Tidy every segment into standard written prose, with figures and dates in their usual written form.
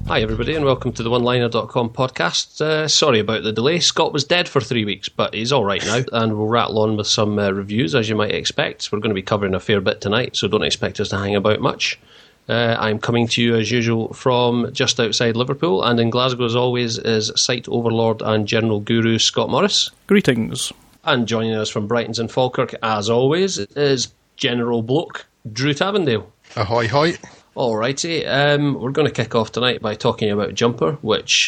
Hi everybody and welcome to the oneliner.com podcast. Sorry about the delay. Scott was dead for 3 weeks, but he's alright now, and we'll rattle on with some reviews as you might expect. We're going to be covering a fair bit tonight, so don't expect us to hang about much. I'm coming to you as usual from just outside Liverpool, and in Glasgow as always is site overlord and general guru Scott Morris. Greetings. And joining us from Brightons and Falkirk as always is General Bloke Drew Tavendale. Ahoy hoy. Alrighty, we're going to kick off tonight by talking about Jumper, which,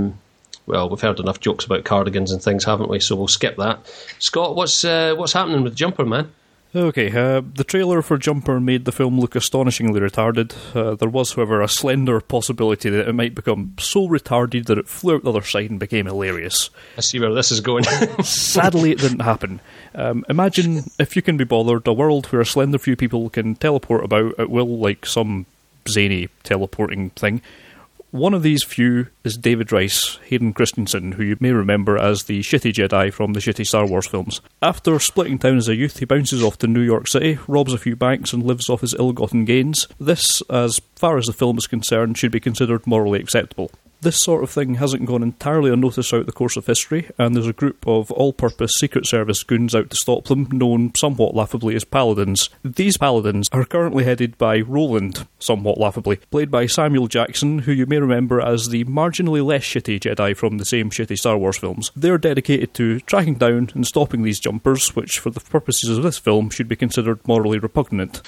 we've heard enough jokes about cardigans and things, haven't we? So we'll skip that. Scott, what's happening with Jumper, man? Okay, the trailer for Jumper made the film look astonishingly retarded. There was, however, a slender possibility that it might become so retarded that it flew out the other side and became hilarious. I see where this is going. Sadly, it didn't happen. Imagine, if you can be bothered, a world where a slender few people can teleport about at will like some zany teleporting thing. One of these few is David Rice, Hayden Christensen, who you may remember as the shitty Jedi from the shitty Star Wars films. After splitting town as a youth, he bounces off to New York City, robs a few banks and lives off his ill-gotten gains. This, as far as the film is concerned, should be considered morally acceptable. This sort of thing hasn't gone entirely unnoticed throughout the course of history, and there's a group of all-purpose Secret Service goons out to stop them, known somewhat laughably as Paladins. These Paladins are currently headed by Roland, somewhat laughably, played by Samuel Jackson, who you may remember as the marginally less shitty Jedi from the same shitty Star Wars films. They're dedicated to tracking down and stopping these jumpers, which for the purposes of this film should be considered morally repugnant.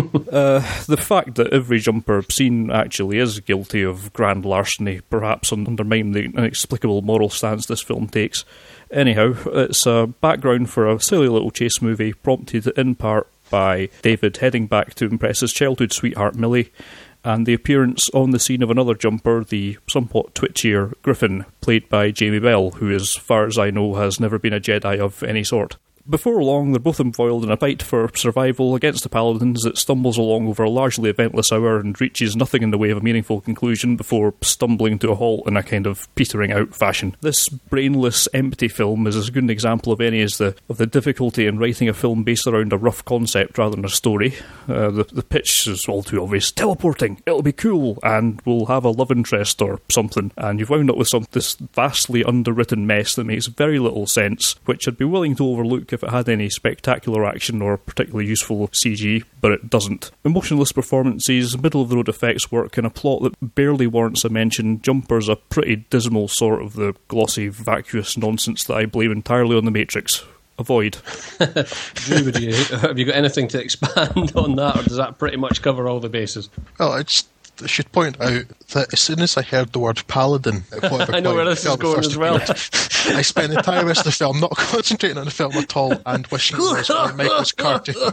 The fact that every jumper seen actually is guilty of grand larceny perhaps undermine the inexplicable moral stance this film takes. Anyhow, it's a background for a silly little chase movie prompted in part by David heading back to impress his childhood sweetheart Millie, and the appearance on the scene of another jumper, the somewhat twitchier Griffin, played by Jamie Bell, who, as far as I know, has never been a Jedi of any sort. Before long, they're both embroiled in a fight for survival against the Paladins that stumbles along over a largely eventless hour and reaches nothing in the way of a meaningful conclusion before stumbling to a halt in a kind of petering out fashion. This brainless, empty film is as good an example of any as the difficulty in writing a film based around a rough concept rather than a story. The pitch is all too obvious. Teleporting! It'll be cool, and we'll have a love interest or something. And you've wound up with this vastly underwritten mess that makes very little sense, which I'd be willing to overlook if it had any spectacular action or particularly useful CG, but it doesn't. Emotionless performances, middle-of-the-road effects work, and a plot that barely warrants a mention. Jumper's a pretty dismal sort of the glossy, vacuous nonsense that I blame entirely on The Matrix. Avoid. Drew, have you got anything to expand on that, or does that pretty much cover all the bases? Well, I should point out that as soon as I heard the word Paladin, I know where this is going as well. I spent the entire rest of the film not concentrating on the film at all and wishing it was Michael's cartoon.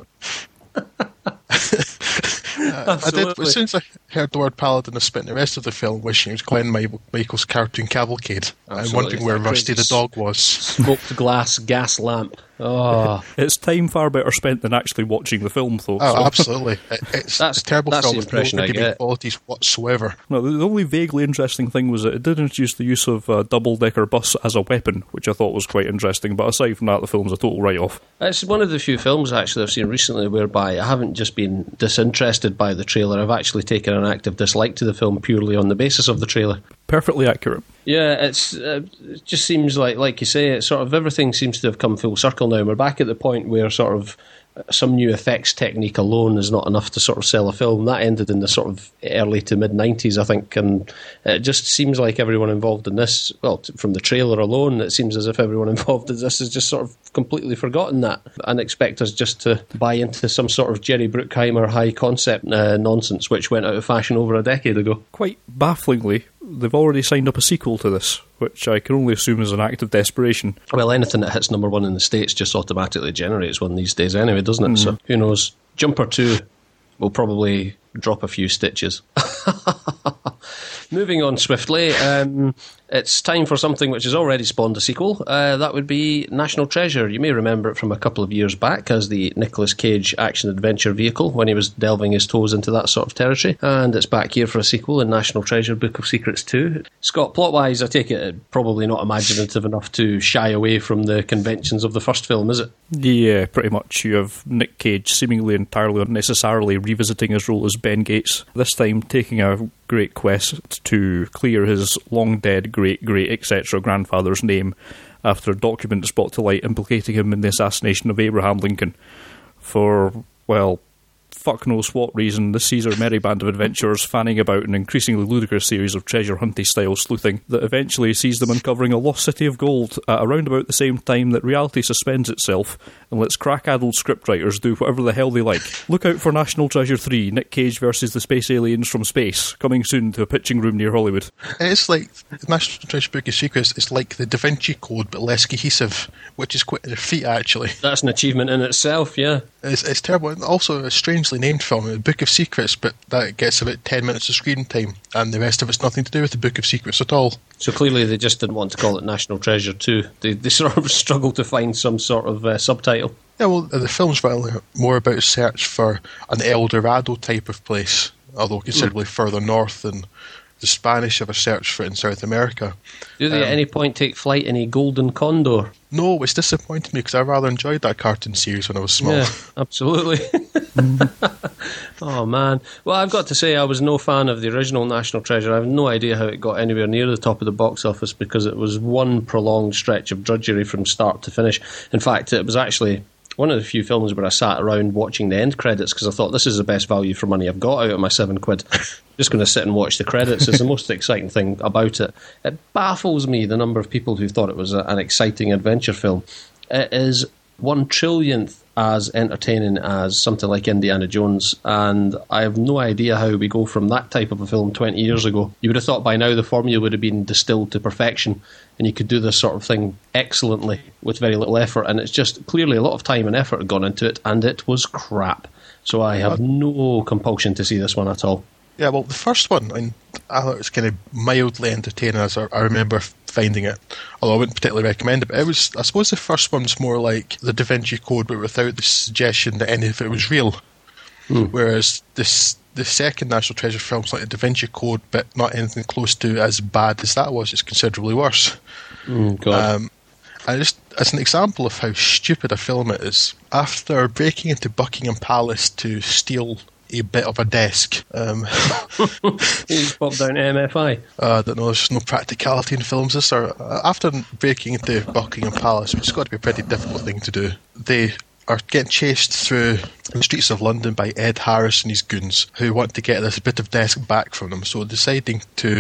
I did. As soon as I heard the word Paladin, I spent the rest of the film wishing it was Glenn Michael's cartoon Cavalcade. I'm wondering where Rusty the dog was. Smoked glass gas lamp. Oh, it's time far better spent than actually watching the film, though. Oh, so. Absolutely. It's a terrible film with no redeeming qualities whatsoever. No, the only vaguely interesting thing was that it did introduce the use of a double-decker bus as a weapon, which I thought was quite interesting, but aside from that, the film's a total write-off. It's one of the few films, actually, I've seen recently whereby I haven't just been disinterested by the trailer, I've actually taken an active dislike to the film purely on the basis of the trailer. Perfectly accurate. Yeah, it just seems like you say, it's sort of everything seems to have come full circle now. We're back at the point where sort of some new effects technique alone is not enough to sort of sell a film. That ended in the sort of early to mid-90s, I think, and it just seems like everyone involved in this, well, from the trailer alone, it seems as if everyone involved in this has just sort of completely forgotten that and expect us just to buy into some sort of Jerry Bruckheimer high-concept nonsense which went out of fashion over a decade ago. Quite bafflingly, they've already signed up a sequel to this, which I can only assume is an act of desperation. Well, anything that hits number one in the States just automatically generates one these days anyway, doesn't it? So, who knows? Jumper 2 will probably drop a few stitches. Moving on swiftly, it's time for something which has already spawned a sequel. That would be National Treasure. You may remember it from a couple of years back as the Nicolas Cage action-adventure vehicle when he was delving his toes into that sort of territory. And it's back here for a sequel in National Treasure Book of Secrets 2. Scott, plot-wise, I take it probably not imaginative enough to shy away from the conventions of the first film, is it? Yeah, pretty much. You have Nick Cage seemingly entirely unnecessarily revisiting his role as Ben Gates, this time taking a great quest to clear his long-dead great-great etc. grandfather's name after a document is brought to light implicating him in the assassination of Abraham Lincoln. For, well, fuck knows what reason, this sees our merry band of adventurers fanning about an increasingly ludicrous series of treasure hunty-style sleuthing that eventually sees them uncovering a lost city of gold at around about the same time that reality suspends itself and lets crack-addled scriptwriters do whatever the hell they like. Look out for National Treasure 3, Nick Cage versus the Space Aliens from Space, coming soon to a pitching room near Hollywood. It's like National Treasure Book of Secrets. It's like the Da Vinci Code, but less cohesive, which is quite a feat, actually. That's an achievement in itself, yeah. It's terrible. And also a strangely named film, The Book of Secrets, but that gets about 10 minutes of screen time, and the rest of it's nothing to do with The Book of Secrets at all. So clearly they just didn't want to call it National Treasure 2. They sort of struggled to find some sort of subtitle. Yeah, well, the film's really more about a search for an El Dorado type of place, although considerably further north than the Spanish ever searched for it in South America. Do they at any point take flight in a golden condor? No, which disappointed me because I rather enjoyed that cartoon series when I was small. Yeah, absolutely. Oh, man. Well, I've got to say I was no fan of the original National Treasure. I have no idea how it got anywhere near the top of the box office because it was one prolonged stretch of drudgery from start to finish. In fact, it was actually one of the few films where I sat around watching the end credits because I thought this is the best value for money I've got out of my £7. Just going to sit and watch the credits. It's the most exciting thing about it. It baffles me the number of people who thought it was an exciting adventure film. It is 1/1,000,000th as entertaining as something like Indiana Jones, and I have no idea how we go from that type of a film 20 years ago. You would have thought by now the formula would have been distilled to perfection and you could do this sort of thing excellently with very little effort, and it's just clearly a lot of time and effort had gone into it, and it was crap. So I have no compulsion to see this one at all. Yeah, well, the first one, I thought it was kind of mildly entertaining as I remember finding it, although I wouldn't particularly recommend it. But it was, I suppose the first one's more like the Da Vinci Code, but without the suggestion that any of it was real. Whereas the second National Treasure film's like the Da Vinci Code, but not anything close to as bad as that was. It's considerably worse. God. And just as an example of how stupid a film it is, after breaking into Buckingham Palace to steal a bit of a desk. He's popped down to MFI. I don't know, there's no practicality in films. After breaking into Buckingham Palace, which has got to be a pretty difficult thing to do, they are getting chased through the streets of London by Ed Harris and his goons, who want to get this bit of desk back from them. So deciding to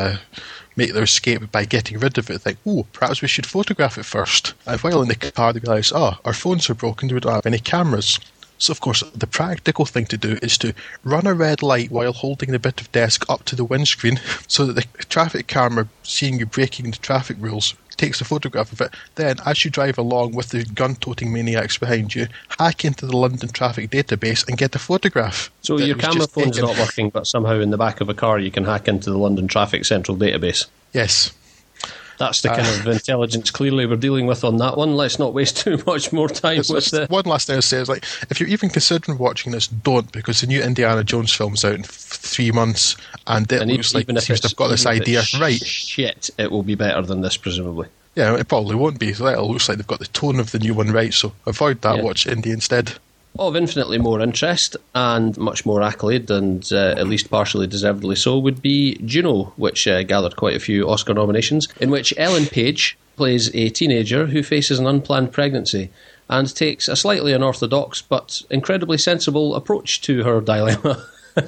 make their escape by getting rid of it, think, perhaps we should photograph it first. And while in the car, they realise, our phones are broken, we don't have any cameras. So, of course, the practical thing to do is to run a red light while holding the bit of desk up to the windscreen so that the traffic camera, seeing you breaking the traffic rules, takes a photograph of it. Then, as you drive along with the gun-toting maniacs behind you, hack into the London traffic database and get a photograph. So your camera phone's not working, but somehow in the back of a car you can hack into the London Traffic Central database. Yes. That's the kind of intelligence clearly we're dealing with on that one. Let's not waste too much more time with it. One last thing I say is, if you're even considering watching this, don't, because the new Indiana Jones film's out in 3 months, and it looks like they've got this idea right. Shit, it will be better than this, presumably. Yeah, it probably won't be. So it looks like they've got the tone of the new one right, so avoid that, watch Indy instead. Of infinitely more interest and much more accolade, and at least partially deservedly so, would be Juno, which gathered quite a few Oscar nominations, in which Ellen Page plays a teenager who faces an unplanned pregnancy and takes a slightly unorthodox but incredibly sensible approach to her dilemma.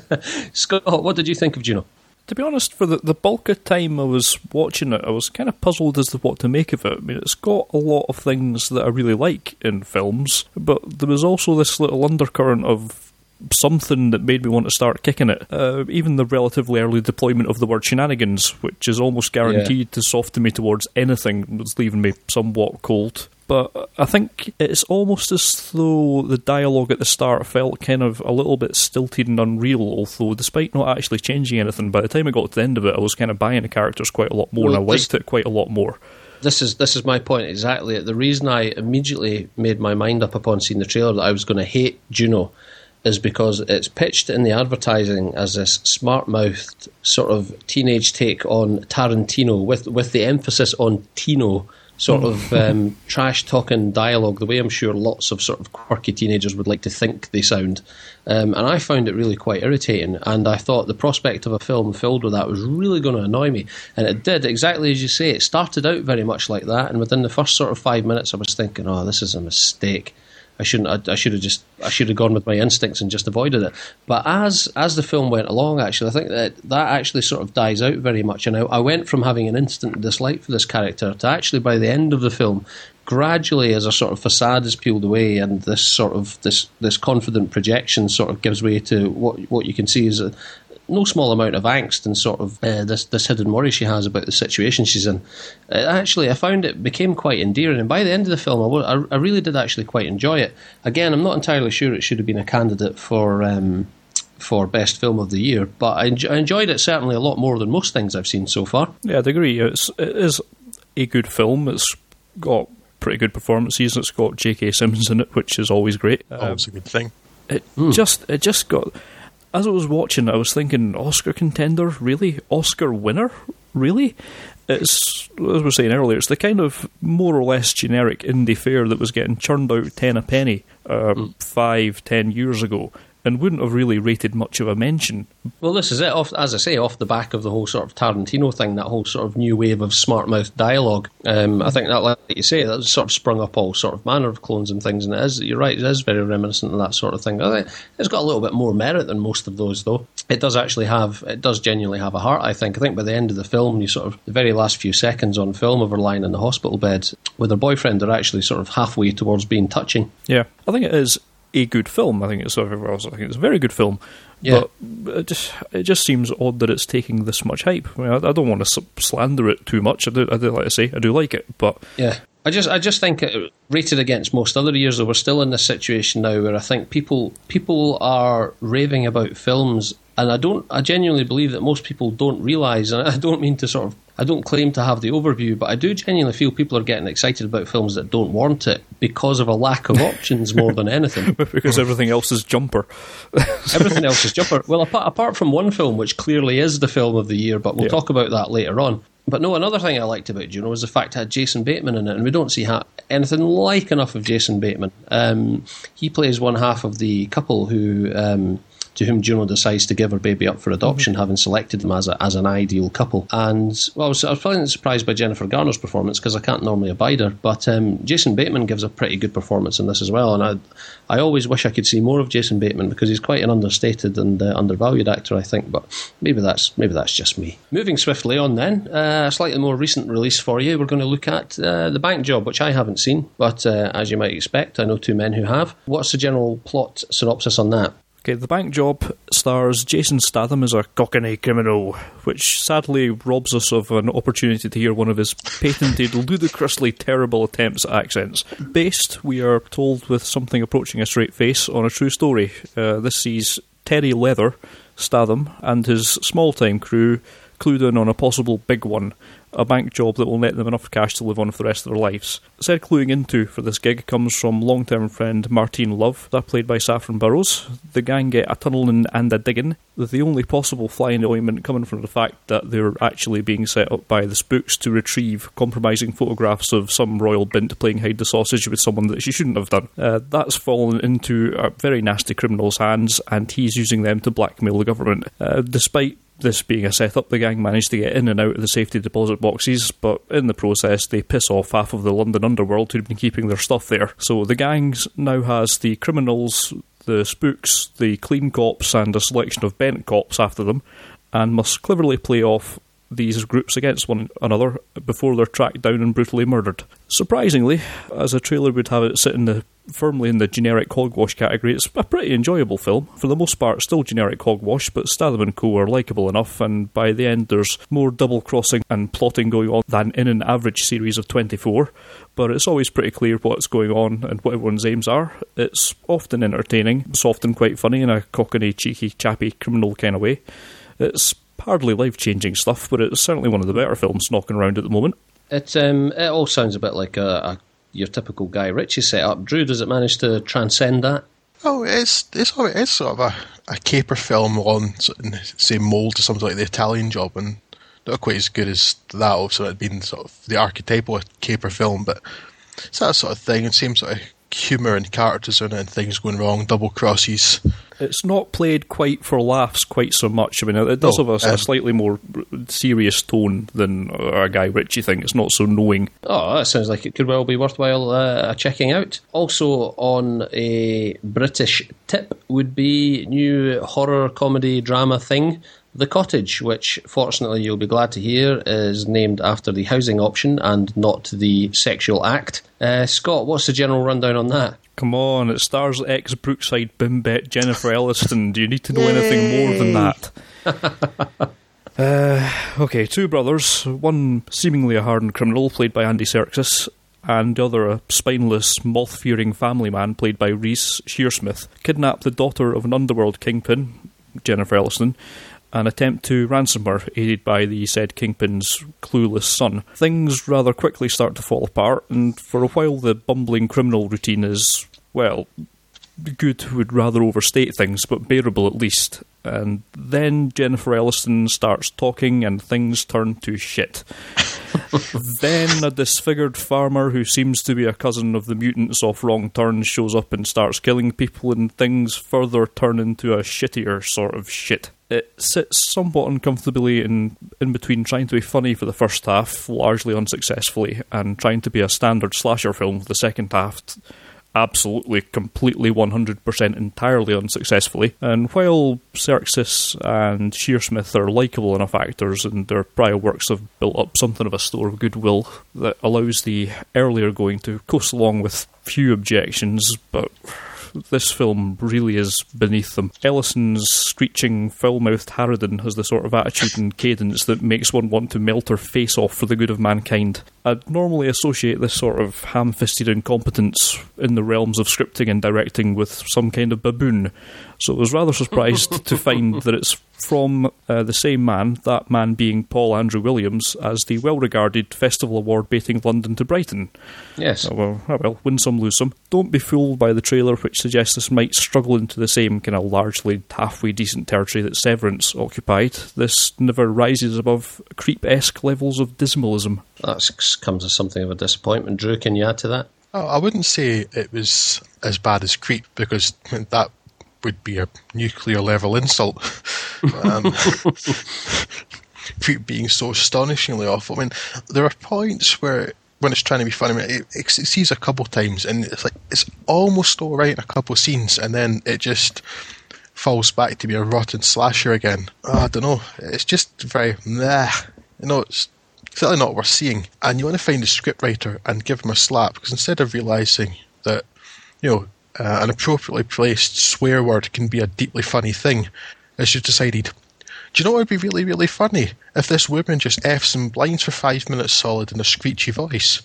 Scott, what did you think of Juno? To be honest, for the bulk of time I was watching it, I was kind of puzzled as to what to make of it. I mean, it's got a lot of things that I really like in films, but there was also this little undercurrent of something that made me want to start kicking it. Even the relatively early deployment of the word shenanigans, which is almost guaranteed to soften me towards anything, was leaving me somewhat cold. But I think it's almost as though the dialogue at the start felt kind of a little bit stilted and unreal, although despite not actually changing anything, by the time I got to the end of it, I was kind of buying the characters quite a lot more, and I liked it quite a lot more. This is my point exactly. The reason I immediately made my mind up upon seeing the trailer that I was going to hate Juno is because it's pitched in the advertising as this smart-mouthed sort of teenage take on Tarantino, with the emphasis on Tino. sort of trash-talking dialogue, the way I'm sure lots of sort of quirky teenagers would like to think they sound. And I found it really quite irritating, and I thought the prospect of a film filled with that was really going to annoy me. And it did, exactly as you say. It started out very much like that, and within the first sort of 5 minutes I was thinking, oh, this is a mistake. I should have gone with my instincts and just avoided it. But as the film went along, actually, I think that actually sort of dies out very much. And I went from having an instant dislike for this character to actually, by the end of the film, gradually, as a sort of facade is peeled away and this sort of this confident projection sort of gives way to what you can see is no small amount of angst and sort of this hidden worry she has about the situation she's in. Actually, I found it became quite endearing, and by the end of the film, I really did actually quite enjoy it. Again, I'm not entirely sure it should have been a candidate for Best Film of the Year, but I enjoyed it certainly a lot more than most things I've seen so far. Yeah, I'd agree. It is a good film. It's got pretty good performances. It's got J.K. Simmons in it, which is always great. Always a good thing. It just got... As I was watching, I was thinking, Oscar contender? Really? Oscar winner? Really? It's, as we were saying earlier, it's the kind of more or less generic indie fare that was getting churned out 10 a penny 5-10 years ago, and wouldn't have really rated much of a mention. Well, this is it, as I say, off the back of the whole sort of Tarantino thing, that whole sort of new wave of smart-mouth dialogue. I think that, like you say, that sort of sprung up all sort of manner of clones and things, and you're right, it is very reminiscent of that sort of thing. I think it's got a little bit more merit than most of those, though. It does genuinely have a heart, I think. I think by the end of the film, the very last few seconds on film of her lying in the hospital bed with her boyfriend are actually sort of halfway towards being touching. Yeah, I think it is a good film. I think it's a very good film. Yeah. But it just seems odd that it's taking this much hype. I mean, I don't want to slander it too much. I do like to say I do like it, but yeah. I just think it, rated against most other years, though, we're still in this situation now where I think people are raving about films, and I genuinely believe that most people don't realise, and I don't claim to have the overview, but I do genuinely feel people are getting excited about films that don't warrant it because of a lack of options more than anything. Because everything else is jumper. Everything else is jumper. Well, apart from one film, which clearly is the film of the year, but we'll talk about that later on. But no, another thing I liked about Juno was the fact it had Jason Bateman in it, and we don't see anything like enough of Jason Bateman. He plays one half of the couple to whom Juno decides to give her baby up for adoption, having selected them as an ideal couple. And well, I was pleasantly surprised by Jennifer Garner's performance, because I can't normally abide her, but Jason Bateman gives a pretty good performance in this as well, and I always wish I could see more of Jason Bateman, because he's quite an understated and undervalued actor, I think, but maybe that's just me. Moving swiftly on then, a slightly more recent release for you, we're going to look at The Bank Job, which I haven't seen, but as you might expect, I know two men who have. What's the general plot synopsis on that? Okay, The Bank Job stars Jason Statham as a cockney criminal, which sadly robs us of an opportunity to hear one of his patented, ludicrously terrible attempts at accents. Based, we are told, with something approaching a straight face, on a true story. This sees Terry Leather, Statham, and his small-time crew clued in on a possible big one, a bank job that will net them enough cash to live on for the rest of their lives. Said cluing into for this gig comes from long-term friend Martine Love, that played by Saffron Burrows. The gang get a tunnelling and a digging, with the only possible fly in the ointment coming from the fact that they're actually being set up by the spooks to retrieve compromising photographs of some royal bint playing hide the sausage with someone that she shouldn't have done. That's fallen into a very nasty criminal's hands, and he's using them to blackmail the government. Despite this being a setup, the gang managed to get in and out of the safety deposit boxes, but in the process they piss off half of the London underworld who'd been keeping their stuff there. So the gang now has the criminals, the spooks, the clean cops, and a selection of bent cops after them, and must cleverly play off these groups against one another before they're tracked down and brutally murdered. Surprisingly, as a trailer would have it sit firmly in the generic hogwash category, it's a pretty enjoyable film. For the most part, still generic hogwash, but Statham and co are likeable enough, and by the end there's more double-crossing and plotting going on than in an average series of 24, but it's always pretty clear what's going on and what everyone's aims are. It's often entertaining, it's often quite funny in a cockney, cheeky, chappy, criminal kind of way. It's hardly life-changing stuff, but it's certainly one of the better films knocking around at the moment. It all sounds a bit like your typical Guy Ritchie setup. Drew, does it manage to transcend that? Oh, it's sort of a caper film on the same mould as something like The Italian Job, and not quite as good as that. Also, it'd been sort of the archetypal caper film, but it's that sort of thing. And same sort of humour and characters in it, and things going wrong, double crosses. It's not played quite for laughs quite so much. I mean, it does have a slightly more serious tone than a Guy Ritchie thing. It's not so knowing. Oh, that sounds like it could well be worthwhile checking out. Also on a British tip would be new horror comedy drama thing, The Cottage, which fortunately you'll be glad to hear is named after the housing option and not the sexual act. Scott, what's the general rundown on that? Come on, it stars ex-Brookside bimbette Jennifer Elliston. Do you need to know anything more than that? Okay, two brothers, one seemingly a hardened criminal, played by Andy Serkis, and the other a spineless, moth-fearing family man, played by Reese Shearsmith, kidnap the daughter of an underworld kingpin, Jennifer Elliston, and attempt to ransom her, aided by the said kingpin's clueless son. Things rather quickly start to fall apart, and for a while the bumbling criminal routine is, well, good would rather overstate things, but bearable at least. And then Jennifer Elliston starts talking and things turn to shit. Then a disfigured farmer who seems to be a cousin of the mutants off Wrong Turn shows up and starts killing people, and things further turn into a shittier sort of shit. It sits somewhat uncomfortably in between trying to be funny for the first half, largely unsuccessfully, and trying to be a standard slasher film for the second half, absolutely, completely, 100% entirely unsuccessfully. And while Serkis and Shearsmith are likeable enough actors, and their prior works have built up something of a store of goodwill that allows the earlier going to coast along with few objections, but this film really is beneath them. Ellison's screeching, foul-mouthed harridan has the sort of attitude and cadence that makes one want to melt her face off for the good of mankind. I'd normally associate this sort of ham-fisted incompetence in the realms of scripting and directing with some kind of baboon, so I was rather surprised to find that it's from the same man, that man being Paul Andrew Williams, as the well-regarded Festival Award-baiting London to Brighton. Yes. Well, win some, lose some. Don't be fooled by the trailer, which suggests this might struggle into the same kind of largely halfway decent territory that Severance occupied. This never rises above creep-esque levels of dismalism. That comes as something of a disappointment. Drew, can you add to that? Oh, I wouldn't say it was as bad as Creep, because that would be a nuclear level insult. Creep being so astonishingly awful. I mean, there are points where, when it's trying to be funny, I mean, it sees a couple times, and it's like it's almost all right in a couple of scenes, and then it just falls back to be a rotten slasher again. I don't know. It's just very meh. It's certainly not worth seeing. And you want to find a scriptwriter and give him a slap, because instead of realising that, an appropriately placed swear word can be a deeply funny thing, it's just decided, do you know what would be really, really funny? If this woman just F's and blinds for 5 minutes solid in a screechy voice.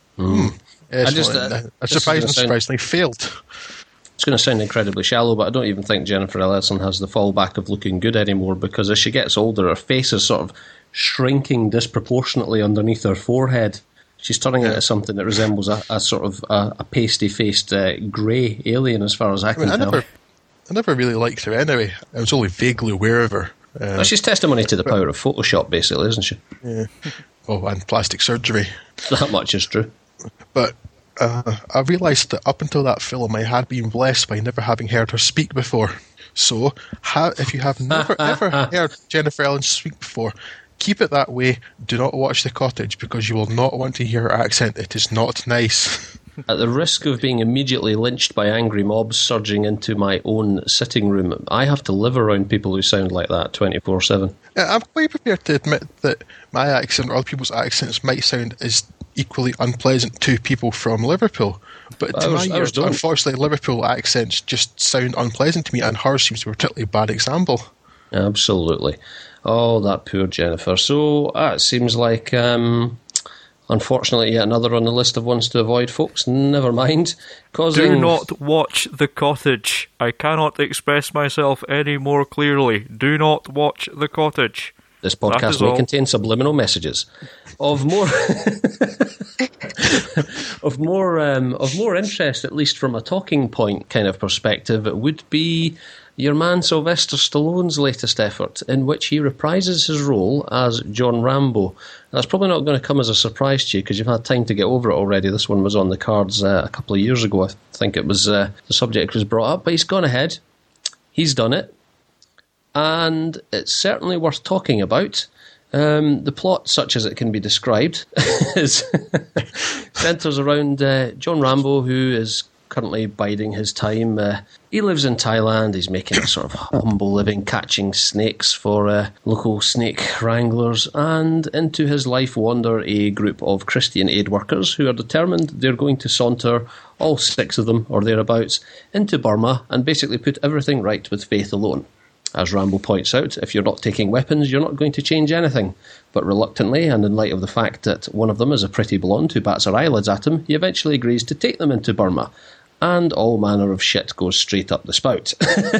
Surprisingly failed. It's going to sound incredibly shallow, but I don't even think Jennifer Ellison has the fallback of looking good anymore, because as she gets older, her face is sort of shrinking disproportionately underneath her forehead. She's turning into something that resembles a sort of a pasty-faced grey alien, as far as I can tell. I never really liked her anyway. I was only vaguely aware of her. Well, she's testimony to the power of Photoshop, basically, isn't she? Yeah. Oh, and plastic surgery. That much is true. But I realised that up until that film, I had been blessed by never having heard her speak before. So, if you have never ever heard Jennifer Ellison speak before, keep it that way. Do not watch The Cottage, because you will not want to hear her accent. It is not nice. At the risk of being immediately lynched by angry mobs surging into my own sitting room, I have to live around people who sound like that 24/7. I'm quite prepared to admit that my accent or other people's accents might sound as equally unpleasant to people from Liverpool. But to my ears, unfortunately, Liverpool accents just sound unpleasant to me, and hers seems to be a particularly bad example. Absolutely. Oh, that poor Jennifer. So, it seems like, unfortunately, yet another on the list of ones to avoid, folks. Never mind. Do not watch The Cottage. I cannot express myself any more clearly. Do not watch The Cottage. This podcast may contain subliminal messages. Of more of more interest, at least from a talking point kind of perspective, it would be your man Sylvester Stallone's latest effort, in which he reprises his role as John Rambo. That's probably not going to come as a surprise to you, because you've had time to get over it already. This one was on the cards a couple of years ago. I think it was the subject was brought up, but he's gone ahead. He's done it. And it's certainly worth talking about. The plot, such as it can be described, centres around John Rambo, who is currently biding his time. He lives in Thailand. He's making a sort of humble living, catching snakes for local snake wranglers. And into his life wander a group of Christian aid workers who are determined they're going to saunter, all 6 of them or thereabouts, into Burma and basically put everything right with faith alone. As Rambo points out, if you're not taking weapons, you're not going to change anything. But reluctantly, and in light of the fact that one of them is a pretty blonde who bats her eyelids at him, he eventually agrees to take them into Burma. And all manner of shit goes straight up the spout.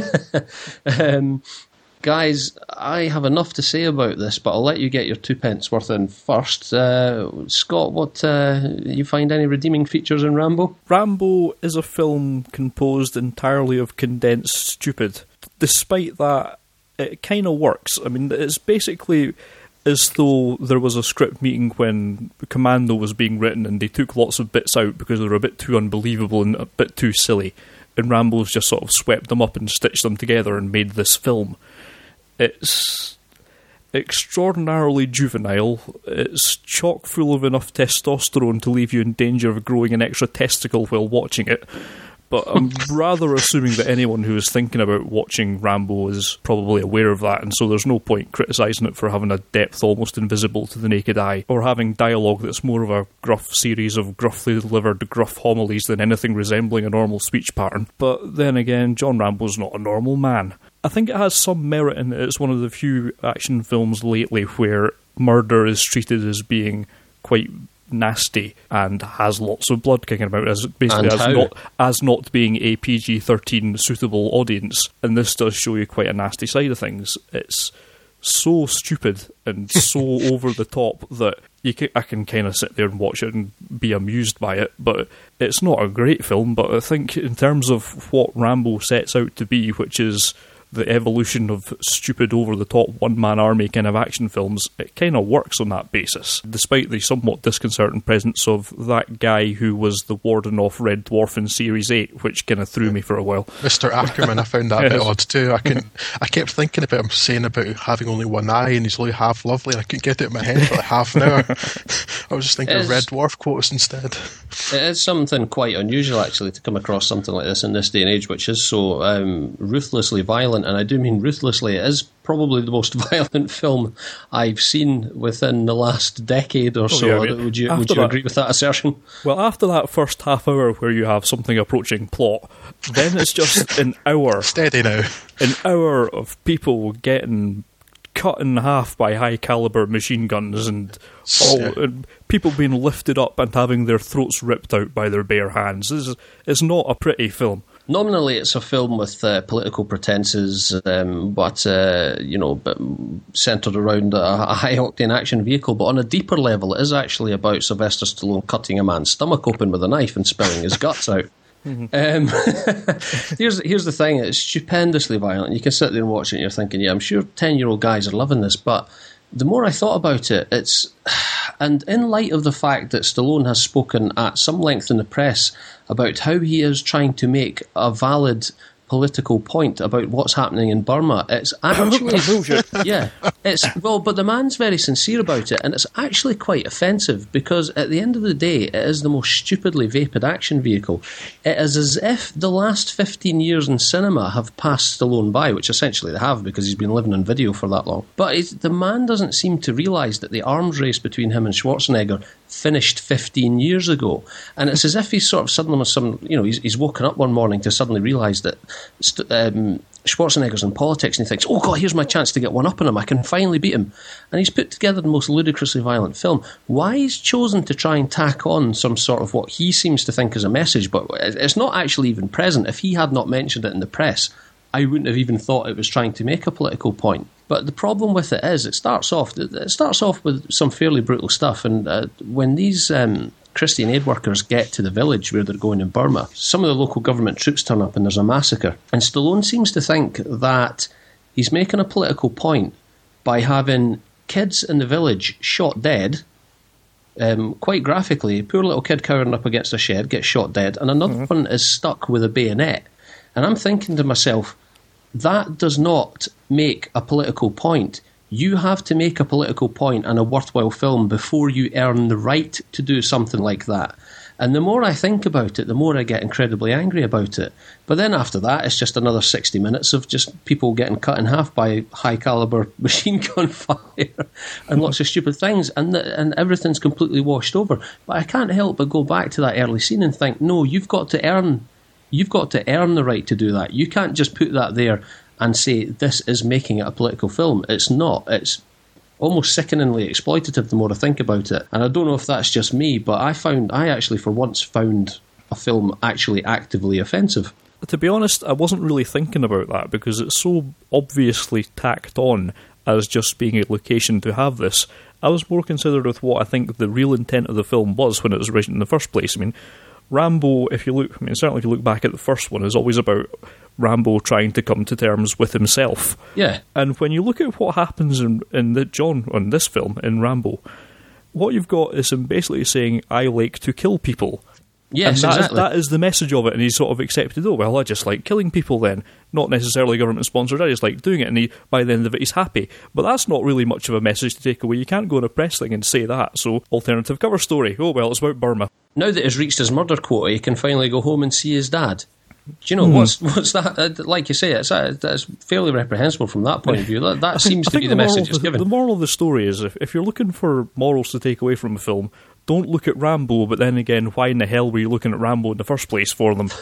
Guys, I have enough to say about this, but I'll let you get your 2 pence worth in first. Scott, what you find any redeeming features in Rambo? Rambo is a film composed entirely of condensed stupid. Despite that, it kind of works. I mean, it's basically as though there was a script meeting when Commando was being written and they took lots of bits out because they were a bit too unbelievable and a bit too silly. And Rambo's just sort of swept them up and stitched them together and made this film. It's extraordinarily juvenile. It's chock full of enough testosterone to leave you in danger of growing an extra testicle while watching it. But I'm rather assuming that anyone who is thinking about watching Rambo is probably aware of that, and so there's no point criticising it for having a depth almost invisible to the naked eye, or having dialogue that's more of a gruff series of gruffly delivered gruff homilies than anything resembling a normal speech pattern. But then again, John Rambo's not a normal man. I think it has some merit in that it's one of the few action films lately where murder is treated as being quite nasty and has lots of blood kicking about, as basically as not being a PG-13 suitable audience. And this does show you quite a nasty side of things. It's so stupid and so over the top that I can kind of sit there and watch it and be amused by it, but it's not a great film. But I think in terms of what Rambo sets out to be, which is the evolution of stupid, over-the-top, one-man army kind of action films, it kind of works on that basis, despite the somewhat disconcerting presence of that guy who was the warden of Red Dwarf in Series 8, which kind of threw me for a while. Mr. Ackerman, I found that a bit odd too. I kept thinking about him saying about having only one eye and he's only half lovely, and I couldn't get it in my head for like half an hour. I was just thinking of Red Dwarf quotes instead. It is something quite unusual, actually, to come across something like this in this day and age, which is so ruthlessly violent. And I do mean ruthlessly. It is probably the most violent film I've seen within the last decade or so. Yeah, would you agree with that assertion? Well, after that first half hour where you have something approaching plot, then it's just an hour. Steady now. An hour of people getting cut in half by high-caliber machine guns and people being lifted up and having their throats ripped out by their bare hands. It's not a pretty film. Nominally, it's a film with political pretenses, but centred around a high-octane action vehicle. But on a deeper level, it is actually about Sylvester Stallone cutting a man's stomach open with a knife and spilling his guts out. Mm-hmm. Here's the thing: it's stupendously violent. You can sit there and watch it, and you're thinking, "Yeah, I'm sure 10-year-old guys are loving this." But the more I thought about it, and in light of the fact that Stallone has spoken at some length in the press about how he is trying to make a valid political point about what's happening in Burma, it's actually but the man's very sincere about it, and it's actually quite offensive, because at the end of the day, it is the most stupidly vapid action vehicle. It is as if the last 15 years in cinema have passed Stallone by, which essentially they have, because he's been living on video for that long. But the man doesn't seem to realise that the arms race between him and Schwarzenegger finished 15 years ago, and it's as if he's sort of suddenly he's woken up one morning to suddenly realise that Schwarzenegger's in politics, and he thinks, "Oh God, here's my chance to get one up on him. I can finally beat him." And he's put together the most ludicrously violent film. Why he's chosen to try and tack on some sort of what he seems to think is a message, but it's not actually even present. If he had not mentioned it in the press, I wouldn't have even thought it was trying to make a political point. But the problem with it is, it starts off with some fairly brutal stuff, and when these Christian aid workers get to the village where they're going in Burma, some of the local government troops turn up and there's a massacre. And Stallone seems to think that he's making a political point by having kids in the village shot dead, quite graphically. A poor little kid cowering up against a shed gets shot dead, and another one is stuck with a bayonet. And I'm thinking to myself, that does not make a political point. You have to make a political point and a worthwhile film before you earn the right to do something like that. And the more I think about it, the more I get incredibly angry about it. But then after that, it's just another 60 minutes of just people getting cut in half by high-caliber machine gun fire and lots of stupid things, and everything's completely washed over. But I can't help but go back to that early scene and think, no, you've got to earn the right to do that. You can't just put that there and say this is making it a political film. It's not. It's almost sickeningly exploitative the more I think about it. And I don't know if that's just me, but I actually for once found a film actually actively offensive. To be honest, I wasn't really thinking about that because it's so obviously tacked on as just being a location to have this. I was more considered with what I think the real intent of the film was when it was written in the first place. I mean, Rambo, certainly if you look back at the first one, is always about Rambo trying to come to terms with himself. Yeah. And when you look at what happens in this film, in Rambo, what you've got is him basically saying, I like to kill people. Yes, and exactly. That is the message of it, and he's sort of accepted, oh, well, I just like killing people then. Not necessarily government-sponsored, I just like doing it, and by the end of it, he's happy. But that's not really much of a message to take away. You can't go on a press thing and say that. So, alternative cover story. Oh, well, it's about Burma. Now that he's reached his murder quota, he can finally go home and see his dad. Do you know, what's that? Like you say, that's fairly reprehensible from that point of view. That seems to be the message it's given. The moral of the story is, if you're looking for morals to take away from a film, don't look at Rambo, but then again, why in the hell were you looking at Rambo in the first place for them?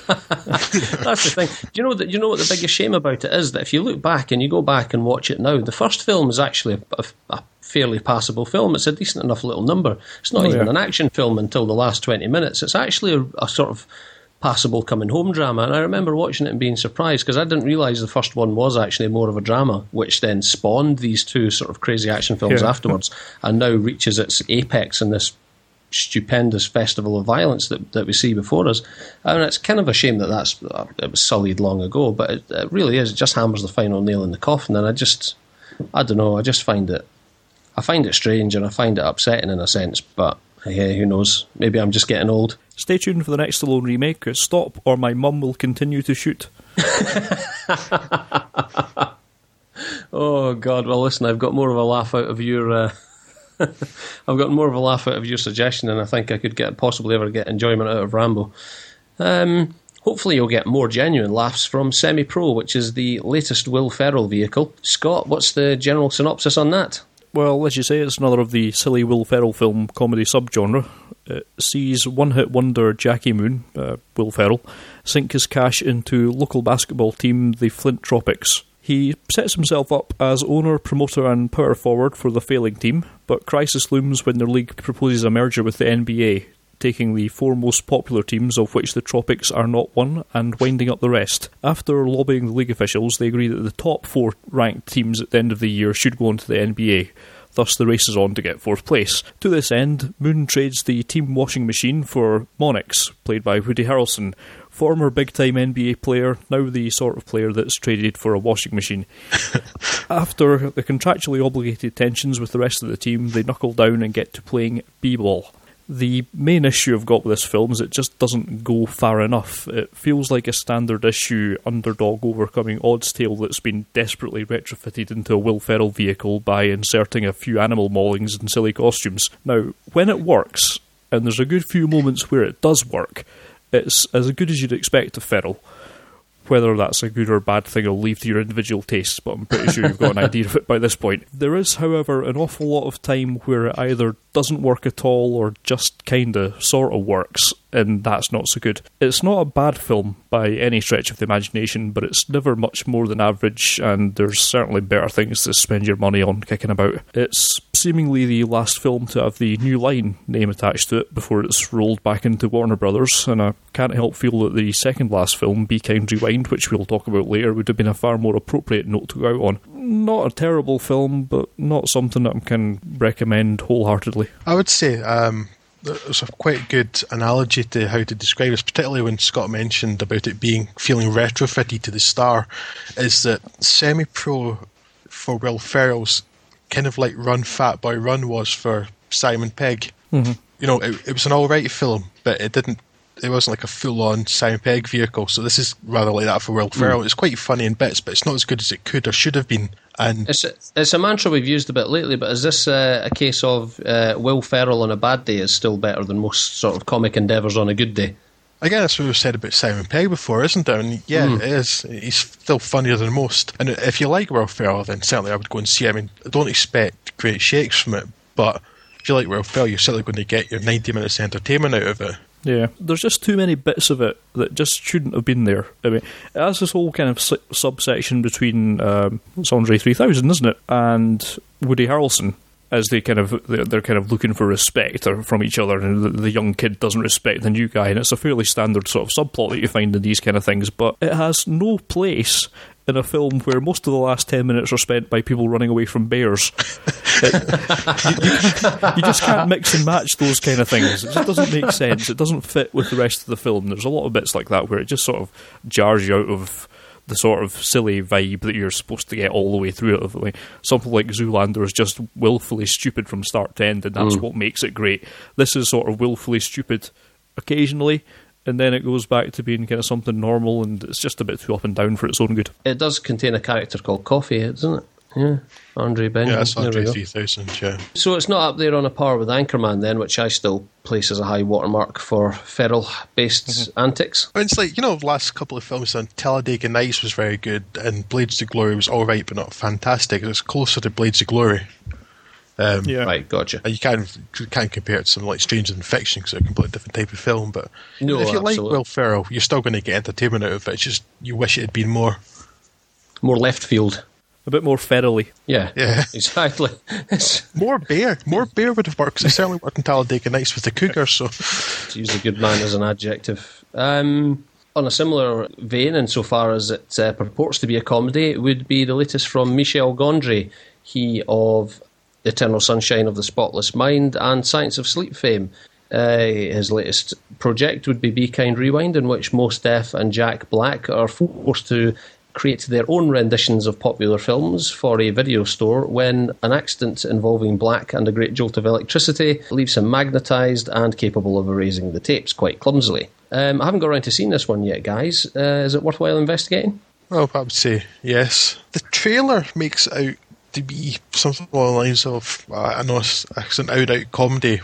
That's the thing. Do you know what the biggest shame about it is? That if you look back and you go back and watch it now, the first film is actually a fairly passable film. It's a decent enough little number. It's not even an action film until the last 20 minutes. It's actually a sort of passable coming home drama, and I remember watching it and being surprised because I didn't realise the first one was actually more of a drama, which then spawned these two sort of crazy action films afterwards, and now reaches its apex in this stupendous festival of violence that we see before us. And it's kind of a shame that it was sullied long ago, but it really is. It just hammers the final nail in the coffin, and I don't know, I just find it strange and I find it upsetting in a sense, but hey, who knows? Maybe I'm just getting old. Stay tuned for the next Stallone remake. Stop, or my mum will continue to shoot. Oh God! Well, listen, I've got more of a laugh out of your. I've got more of a laugh out of your suggestion than I think I could possibly ever get enjoyment out of Rambo. Hopefully, you'll get more genuine laughs from Semi-Pro, which is the latest Will Ferrell vehicle. Scott, what's the general synopsis on that? Well, as you say, it's another of the silly Will Ferrell film comedy subgenre. It sees one-hit wonder Jackie Moon, Will Ferrell, sink his cash into local basketball team, the Flint Tropics. He sets himself up as owner, promoter and power forward for the failing team, but crisis looms when their league proposes a merger with the NBA, taking the four most popular teams, of which the Tropics are not one, and winding up the rest. After lobbying the league officials, they agree that the top four ranked teams at the end of the year should go into the NBA. Thus, the race is on to get fourth place. To this end, Moon trades the team washing machine for Monix, played by Woody Harrelson, former big-time NBA player, now the sort of player that's traded for a washing machine. After the contractually obligated tensions with the rest of the team, they knuckle down and get to playing b-ball. The main issue I've got with this film is it just doesn't go far enough. It feels like a standard issue underdog overcoming odds tale that's been desperately retrofitted into a Will Ferrell vehicle by inserting a few animal maulings and silly costumes. Now, when it works, and there's a good few moments where it does work, it's as good as you'd expect of Ferrell. Whether that's a good or bad thing I'll leave to your individual tastes, but I'm pretty sure you've got an idea of it by this point. There is, however, an awful lot of time where it either doesn't work at all or just kinda sorta works, and that's not so good. It's not a bad film by any stretch of the imagination, but it's never much more than average, and there's certainly better things to spend your money on kicking about. It's seemingly the last film to have the New Line name attached to it before it's rolled back into Warner Brothers, and I can't help feel that the second last film, Be Kind Rewind, which we'll talk about later, would have been a far more appropriate note to go out on. Not a terrible film, but not something that I can recommend wholeheartedly. I would say there's a quite good analogy to how to describe this, particularly when Scott mentioned about it feeling retrofitted to the star, is that Semi-Pro for Will Ferrell's kind of like Run Fat Boy Run was for Simon Pegg. Mm-hmm. You know, it was an alright film, but it wasn't like a full-on Simon Pegg vehicle, so this is rather like that for Will Ferrell. It's quite funny in bits, but it's not as good as it could or should have been. And it's a mantra we've used a bit lately, but is this a case of Will Ferrell on a bad day is still better than most sort of comic endeavours on a good day? Again, that's what we've said about Simon Pegg before, isn't it? And yeah, it is. He's still funnier than most. And if you like Will Ferrell, then certainly I would go and see it. I mean, I don't expect great shakes from it, but if you like Will Ferrell, you're certainly going to get your 90 minutes of entertainment out of it. Yeah, there's just too many bits of it that just shouldn't have been there. I mean, it has this whole kind of subsection between it's Andre 3000, isn't it, and Woody Harrelson, as they're kind of looking for respect from each other, and the young kid doesn't respect the new guy, and it's a fairly standard sort of subplot that you find in these kind of things, but it has no place in a film where most of the last 10 minutes are spent by people running away from bears. You just can't mix and match those kind of things. It just doesn't make sense. It doesn't fit with the rest of the film. There's a lot of bits like that where it just sort of jars you out of the sort of silly vibe that you're supposed to get all the way through it. Like, something like Zoolander is just willfully stupid from start to end, and that's what makes it great. This is sort of willfully stupid occasionally, and then it goes back to being kind of something normal, and it's just a bit too up and down for its own good. It does contain a character called Coffee, doesn't it? Yeah, Andre Benjamin. Yeah, that's Andre 3000, yeah. So it's not up there on a par with Anchorman then, which I still place as a high watermark for Ferrell-based antics. I mean, it's like, you know, the last couple of films on Talladega Nights was very good, and Blades of Glory was alright but not fantastic. It was closer to Blades of Glory. Yeah. Right, gotcha. You can't compare it to something like Stranger Than Fiction because it's a completely different type of film, but No, if you absolutely. like Will Ferrell, you're still going to get entertainment out of it. It's just you wish it had been more. More left field. A bit more ferally. Yeah, Yeah. exactly. More bear would have worked, because it certainly worked in Talladega Nights with the cougar, so... To use a good man as an adjective. On a similar vein, insofar as it purports to be a comedy, would be the latest from Michel Gondry, he of Eternal Sunshine of the Spotless Mind and Science of Sleep fame. His latest project would be Be Kind Rewind, in which Mos Def and Jack Black are forced to create their own renditions of popular films for a video store when an accident involving Black and a great jolt of electricity leaves him magnetised and capable of erasing the tapes quite clumsily. I haven't got around to seeing this one yet, guys. Is it worthwhile investigating? Well, I would say yes. The trailer makes it out to be something along the lines of, I know it's an out-out comedy,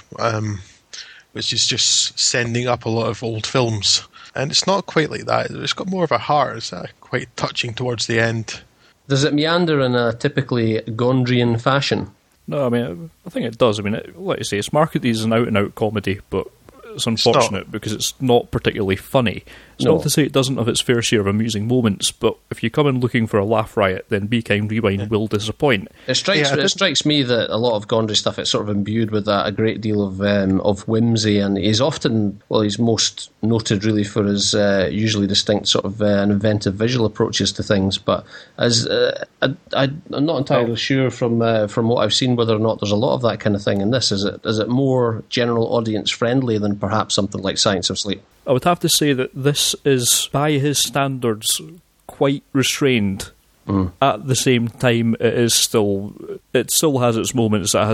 which is just sending up a lot of old films. And it's not quite like that. It's got more of a heart. It's quite touching towards the end. Does it meander in a typically Gondrian fashion? No, I mean, I think it does. I mean, like I say, it's marketed as an out-and-out comedy, but it's unfortunate because it's not particularly funny. It's not to say it doesn't have its fair share of amusing moments, but if you come in looking for a laugh riot, then Be Kind Rewind will disappoint. It strikes me that a lot of Gondry stuff, it's sort of imbued with a great deal of whimsy, and he's often, he's most noted really for his usually distinct sort of inventive visual approaches to things, but as I'm not entirely sure from what I've seen whether or not there's a lot of that kind of thing in this. Is it more general audience friendly than perhaps something like Science of Sleep? I would have to say that this is, by his standards, quite restrained. At the same time, it still has its moments. It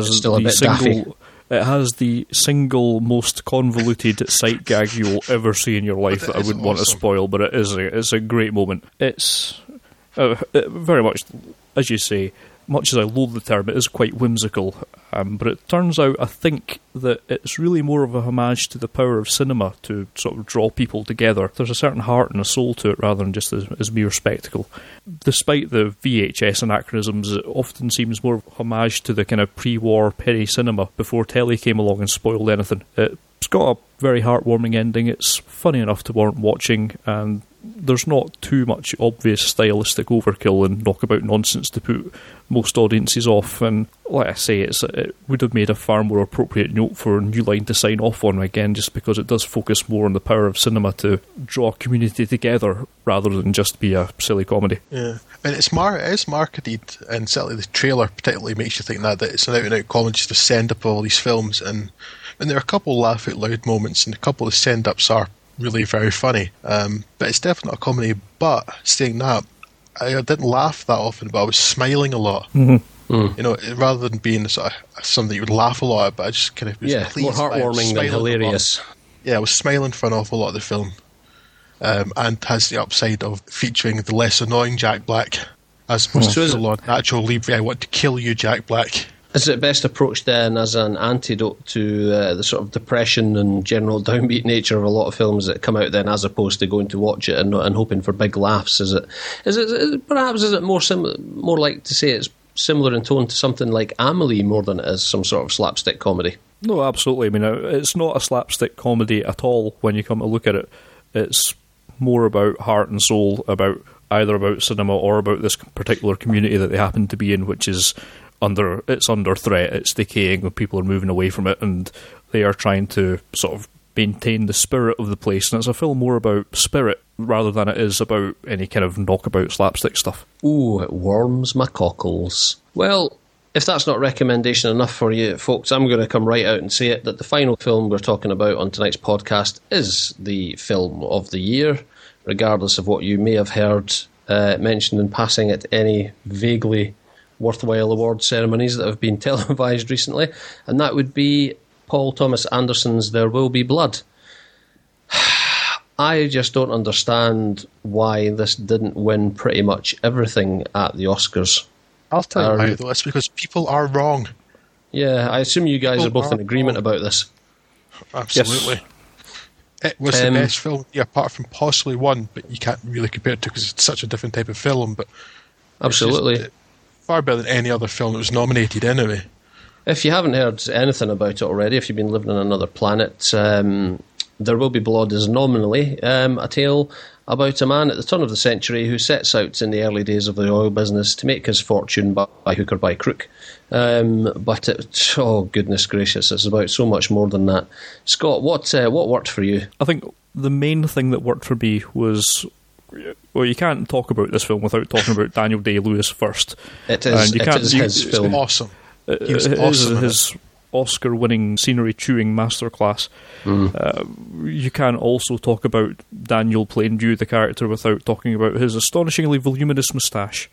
has the single most convoluted sight gag you will ever see in your life that I wouldn't want to spoil, but it's a great moment. It's very much, as you say, much as I loathe the term, it is quite whimsical. But it turns out, I think, that it's really more of a homage to the power of cinema to sort of draw people together. There's a certain heart and a soul to it rather than just as mere spectacle. Despite the VHS anachronisms, it often seems more of a homage to the kind of pre-war penny cinema before telly came along and spoiled anything. It's got a very heartwarming ending. It's funny enough to warrant watching, and there's not too much obvious stylistic overkill and knockabout nonsense to put most audiences off. And like I say, it would have made a far more appropriate note for New Line to sign off on, again, just because it does focus more on the power of cinema to draw a community together rather than just be a silly comedy. Yeah, and it is marketed, and certainly the trailer particularly makes you think that it's an out-and-out comedy, just to send up all these films, and there are a couple laugh-out-loud moments, and a couple of send-ups are really very funny. But it's definitely not a comedy. But saying that, I didn't laugh that often, but I was smiling a lot. Mm-hmm. You know, rather than being sort of something you would laugh a lot at, but I just kind of was pleased. More heartwarming than hilarious. Yeah, I was smiling for an awful lot of the film. And has the upside of featuring the less annoying Jack Black, as opposed to full-on natural I want to kill you, Jack Black. Is it best approached then as an antidote to the sort of depression and general downbeat nature of a lot of films that come out then, as opposed to going to watch it and hoping for big laughs? Is it more like to say it's similar in tone to something like Amelie more than it is some sort of slapstick comedy? No, absolutely. I mean, it's not a slapstick comedy at all when you come to look at it. It's more about heart and soul, either about cinema or about this particular community that they happen to be in, which is under threat. It's decaying, people are moving away from it, and they are trying to sort of maintain the spirit of the place. And it's a film more about spirit rather than it is about any kind of knockabout slapstick stuff. Ooh, it warms my cockles. Well, if that's not recommendation enough for you folks, I'm going to come right out and say it, that the final film we're talking about on tonight's podcast is the film of the year, regardless of what you may have heard mentioned in passing at any vaguely worthwhile award ceremonies that have been televised recently, and that would be Paul Thomas Anderson's There Will Be Blood. I just don't understand why this didn't win pretty much everything at the Oscars. I'll tell you why, though. It's because people are wrong. Yeah, I assume you guys are both in agreement about this. Absolutely. Yes. It was the best film, apart from possibly one, but you can't really compare it to because it's such a different type of film. But absolutely. Far better than any other film that was nominated anyway. If you haven't heard anything about it already, if you've been living on another planet, There Will Be Blood is nominally a tale about a man at the turn of the century who sets out in the early days of the oil business to make his fortune by hook or by crook. But oh goodness gracious, it's about so much more than that. Scott, what worked for you? I think the main thing that worked for me was, well, you can't talk about this film without talking about Daniel Day-Lewis first. It is his film. Awesome. He was awesome. His Oscar-winning scenery-chewing masterclass. You can also talk about Daniel Plainview, the character, without talking about his astonishingly voluminous moustache.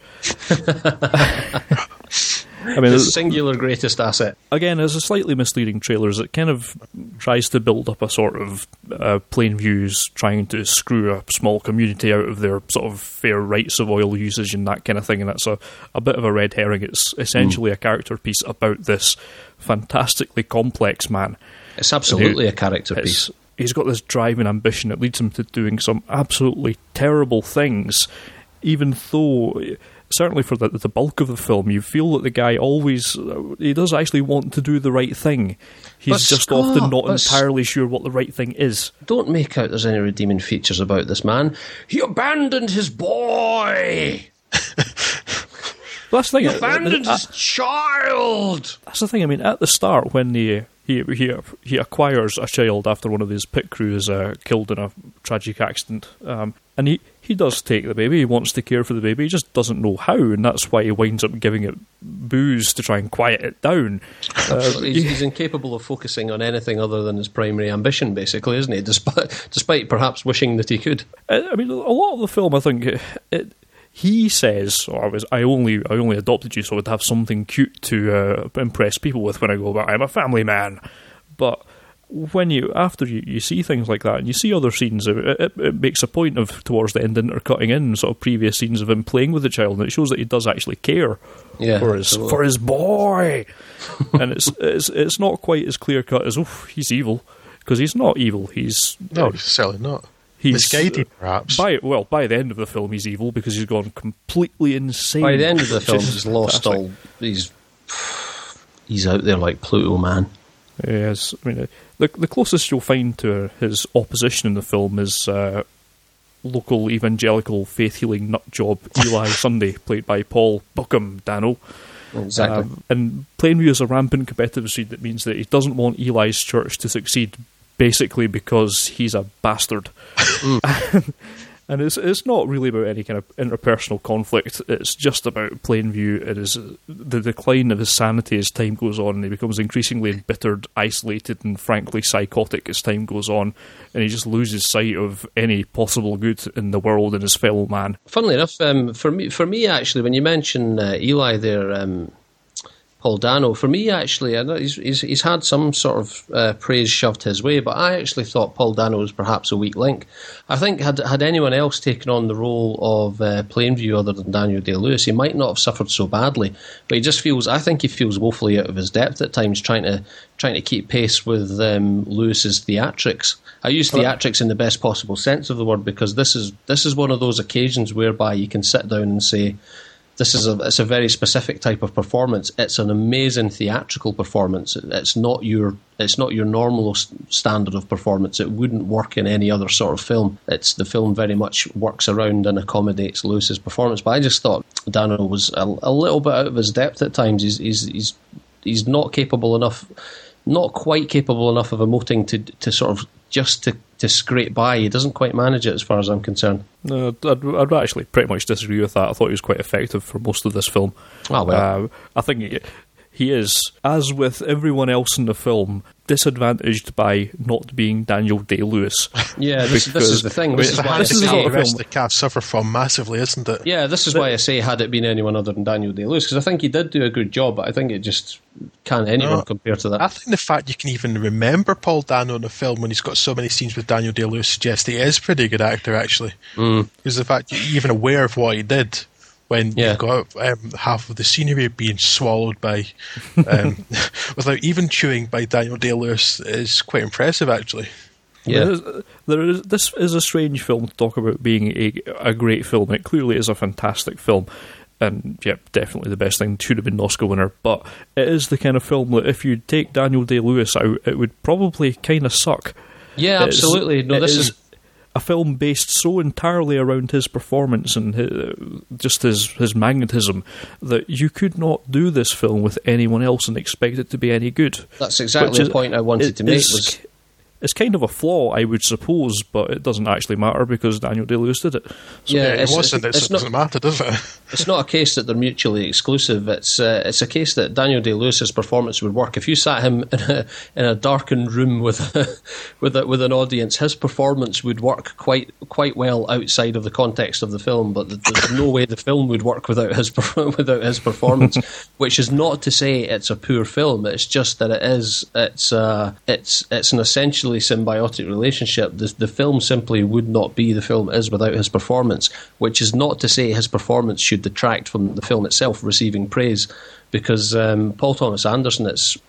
I mean, his singular greatest asset. Again, as a slightly misleading trailer, it kind of tries to build up a sort of Plainview's trying to screw a small community out of their sort of fair rights of oil usage and that kind of thing, and that's a bit of a red herring. It's essentially a character piece about this fantastically complex man. It's absolutely a character piece. He's got this drive and ambition that leads him to doing some absolutely terrible things, even though, certainly for the bulk of the film, you feel that the guy he does actually want to do the right thing. He's just often not entirely sure what the right thing is. Don't make out there's any redeeming features about this man. He abandoned his boy! That's the thing. He abandoned his child! That's the thing. I mean, at the start, when he acquires a child after one of his pit crew is killed in a tragic accident, and he does take the baby. He wants to care for the baby. He just doesn't know how, and that's why he winds up giving it booze to try and quiet it down. He's incapable of focusing on anything other than his primary ambition, basically, isn't he? Despite perhaps wishing that he could. I mean, a lot of the film, I think, he says, I only adopted you so I'd have something cute to impress people with when I go about. I'm a family man. But after you see things like that and you see other scenes, it makes a point of, towards the end, intercutting in sort of previous scenes of him playing with the child, and it shows that he does actually care for his boy. And it's not quite as clear cut as, he's evil, because he's not evil. He's certainly not. He's misguided, perhaps. By the end of the film, he's evil because he's gone completely insane. By the end of the film, he's lost all. He's out there like Pluto, man. Yes, I mean the closest you'll find to his opposition in the film is local evangelical faith healing nut job Eli Sunday, played by Paul Buckham Dano. Exactly. And Plainview has a rampant competitive streak that means that he doesn't want Eli's church to succeed, basically because he's a bastard. And it's not really about any kind of interpersonal conflict. It's just about Plainview. It is the decline of his sanity as time goes on, and he becomes increasingly embittered, isolated, and frankly psychotic as time goes on. And he just loses sight of any possible good in the world and his fellow man. Funnily enough, for me actually, when you mention Eli there, Paul Dano, for me actually, I know he's had some sort of praise shoved his way, but I actually thought Paul Dano was perhaps a weak link. I think had anyone else taken on the role of Plainview other than Daniel Day-Lewis, he might not have suffered so badly. But I think he feels woefully out of his depth at times, trying to keep pace with Lewis's theatrics. I use theatrics in the best possible sense of the word, because this is one of those occasions whereby you can sit down and say, it's a very specific type of performance. It's an amazing theatrical performance. It's not your normal standard of performance. It wouldn't work in any other sort of film. The film very much works around and accommodates Lewis's performance. But I just thought Dano was a little bit out of his depth at times. He's not capable enough, not quite capable enough of emoting to sort of just to scrape by. He doesn't quite manage it as far as I'm concerned. No, I'd actually pretty much disagree with that. I thought he was quite effective for most of this film. Oh, well. I think he is, as with everyone else in the film, disadvantaged by not being Daniel Day-Lewis. Yeah, this is the thing. This is why the rest of the cast suffer from massively, isn't it? Yeah, this is why I say had it been anyone other than Daniel Day-Lewis, because I think he did do a good job, but I think it just can't anyone compare to that. I think the fact you can even remember Paul Dano in a film when he's got so many scenes with Daniel Day-Lewis suggests he is a pretty good actor, actually. Because the fact you're even aware of what he did when you've got half of the scenery being swallowed by, without even chewing, by Daniel Day-Lewis is quite impressive, actually. Yeah, this is a strange film to talk about being a great film. It clearly is a fantastic film, and definitely the best thing. Should have been an Oscar winner, but it is the kind of film that if you take Daniel Day-Lewis out, it would probably kind of suck. Yeah, absolutely. This is a film based so entirely around his performance and just his magnetism that you could not do this film with anyone else and expect it to be any good. That's exactly the point I wanted to make. It's kind of a flaw, I would suppose, but it doesn't actually matter because Daniel Day-Lewis did it. So it doesn't matter, does it? It's not a case that they're mutually exclusive. It's a case that Daniel Day-Lewis's performance would work if you sat him in a darkened room with an audience. His performance would work quite well outside of the context of the film, but there's no way the film would work without his performance. Which is not to say it's a poor film. It's just that it's an essentially symbiotic relationship. The film simply would not be the film it is without his performance, which is not to say his performance should detract from the film itself receiving praise, because Paul Thomas Anderson,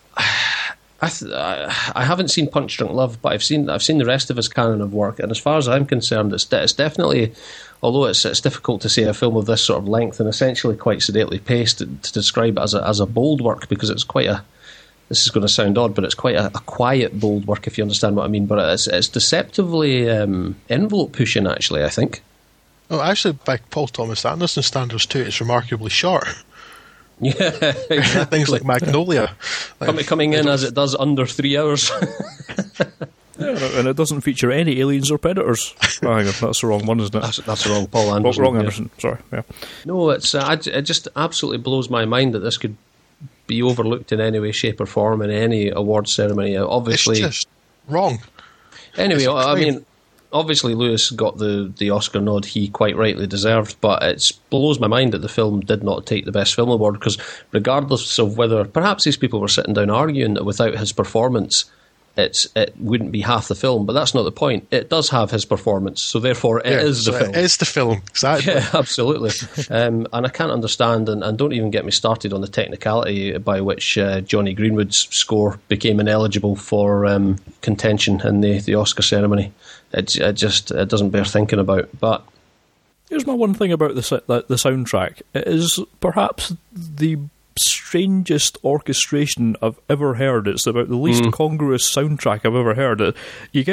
I haven't seen Punch Drunk Love, but I've seen the rest of his canon of work, and as far as I'm concerned, it's definitely, although it's difficult to say a film of this sort of length and essentially quite sedately paced to describe it as a bold work, because it's quite a, this is going to sound odd, but it's quite a quiet, bold work, if you understand what I mean. But it's deceptively envelope pushing, actually, I think. Oh, actually, by Paul Thomas Anderson standards too, it's remarkably short. Yeah, exactly. Things like Magnolia. Coming in as it does under 3 hours. And it doesn't feature any aliens or predators. Oh, hang on, that's the wrong one, isn't it? That's the wrong Paul Anderson. Wrong Anderson, sorry. Yeah. No, it just absolutely blows my mind that this could be overlooked in any way, shape or form in any award ceremony. Obviously, it's just wrong. Anyway, I mean, obviously Lewis got the Oscar nod he quite rightly deserved, but it blows my mind that the film did not take the Best Film Award, because regardless of whether, perhaps these people were sitting down arguing that without his performance it wouldn't be half the film, but that's not the point. It does have his performance, so therefore it is the film. It is the film, exactly. Yeah, absolutely. And I can't understand, and don't even get me started on the technicality by which Johnny Greenwood's score became ineligible for contention in the Oscar ceremony. It doesn't bear thinking about. But here's my one thing about the soundtrack. It is perhaps the strangest orchestration I've ever heard. It's about the least congruous soundtrack I've ever heard. You get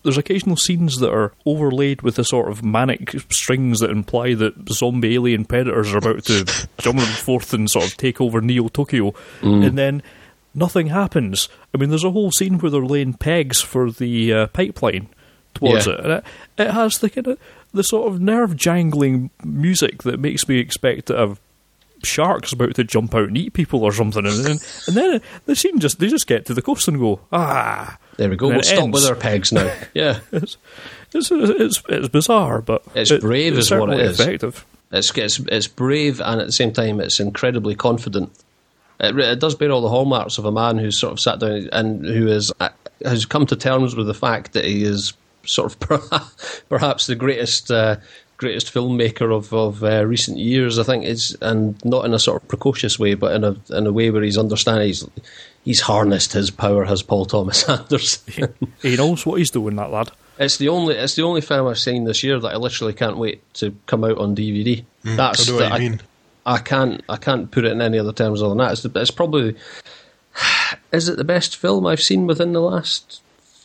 there's occasional scenes that are overlaid with the sort of manic strings that imply that zombie alien predators are about to jump forth and sort of take over Neo Tokyo, and then nothing happens. I mean, there's a whole scene where they're laying pegs for the pipeline towards it, and it has the kind of the sort of nerve jangling music that makes me expect to have sharks about to jump out and eat people or something, and then the scene they just get to the coast and go, there we go. We'll stop with our pegs now. Yeah, it's bizarre, but it's brave, is what it is. Effective. It's brave, and at the same time, it's incredibly confident. It does bear all the hallmarks of a man who's sort of sat down and who has come to terms with the fact that he is sort of perhaps the greatest filmmaker of recent years, I think, and not in a sort of precocious way, but in a way where he's understanding he's harnessed his power, has Paul Thomas Anderson. He knows what he's doing, that lad. It's the only film I've seen this year that I literally can't wait to come out on DVD. That's I know what you mean. I can't put it in any other terms other than that. It's probably, is it the best film I've seen within the last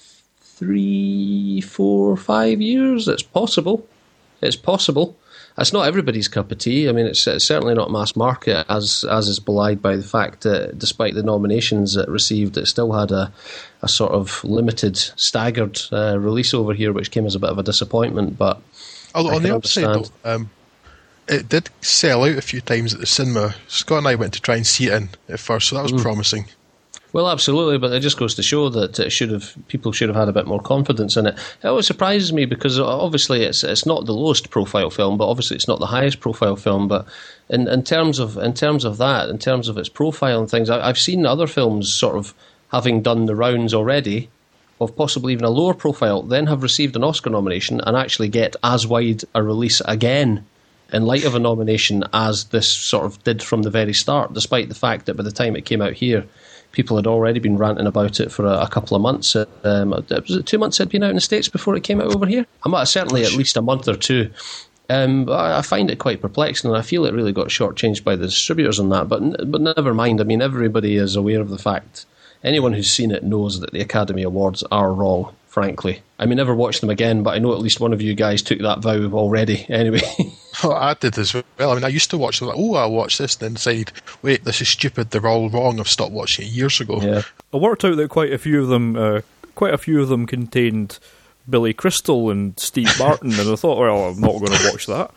3, 4, 5 years? It's possible. It's not everybody's cup of tea. I mean, it's certainly not mass market, as is belied by the fact that despite the nominations it received, it still had a sort of limited, staggered release over here, which came as a bit of a disappointment. But on the upside, though, it did sell out a few times at the cinema. Scott and I went to try and see it in at first, so that was promising. Well, absolutely, but it just goes to show that people should have had a bit more confidence in it. It always surprises me because obviously it's not the lowest profile film, but obviously it's not the highest profile film. But in terms of that, in terms of its profile and things, I've seen other films sort of having done the rounds already of possibly even a lower profile, then have received an Oscar nomination and actually get as wide a release again in light of a nomination as this sort of did from the very start, despite the fact that by the time it came out here, people had already been ranting about it for a couple of months. Was it 2 months it had been out in the States before it came out over here? Certainly at least a month or two. I find it quite perplexing, and I feel it really got shortchanged by the distributors on that. But never mind. I mean, everybody is aware of the fact. Anyone who's seen it knows that the Academy Awards are wrong, frankly. I may never watch them again, but I know at least one of you guys took that vow already, anyway. Oh, I did as well. I mean, I used to watch them, like, I'll watch this, and then decide, wait, this is stupid, they're all wrong, I've stopped watching it years ago. Yeah. I worked out that quite a few of them contained Billy Crystal and Steve Martin, and I thought, well, I'm not going to watch that.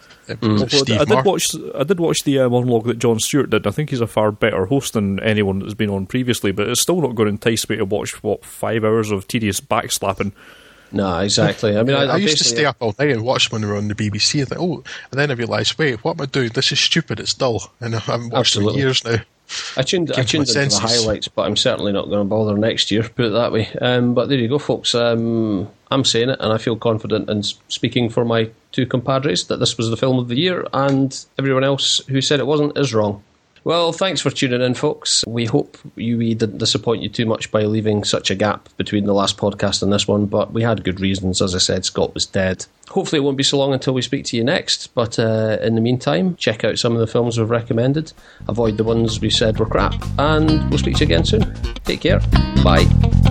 I did watch the monologue that Jon Stewart did. I think he's a far better host than anyone that's been on previously, but it's still not going to entice me to watch 5 hours of tedious backslapping. No, exactly. I mean, I used to stay up all night and watch when they were on the BBC. And then I realised, wait, what am I doing? This is stupid. It's dull, and I haven't watched it in years now. I tuned into the highlights, but I'm certainly not going to bother next year, put it that way. But there you go, folks. I'm saying it, and I feel confident in speaking for my two compadres that this was the film of the year, and everyone else who said it wasn't is wrong. Well, thanks for tuning in, folks. We hope we didn't disappoint you too much by leaving such a gap between the last podcast and this one, but we had good reasons. As I said, Scott was dead. Hopefully it won't be so long until we speak to you next, but in the meantime, check out some of the films we've recommended, avoid the ones we said were crap, and we'll speak to you again soon. Take care. Bye.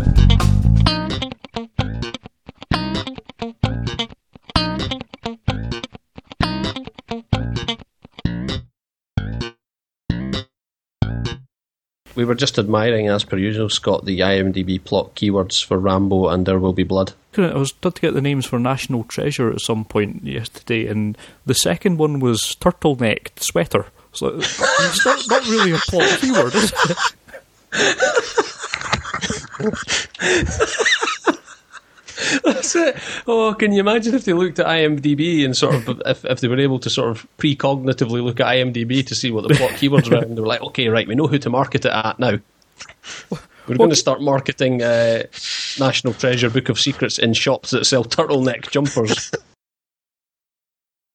We were just admiring, as per usual, Scott, the IMDb plot keywords for Rambo and There Will Be Blood. I was trying to get the names for National Treasure at some point yesterday, and the second one was turtleneck sweater. So it's not really a plot keyword, is it? That's it. Oh, can you imagine if they looked at IMDb and sort of if they were able to sort of precognitively look at IMDb to see what the plot keywords were, and they were like, okay, right, we know who to market it at now. We're going to start marketing National Treasure Book of Secrets in shops that sell turtleneck jumpers.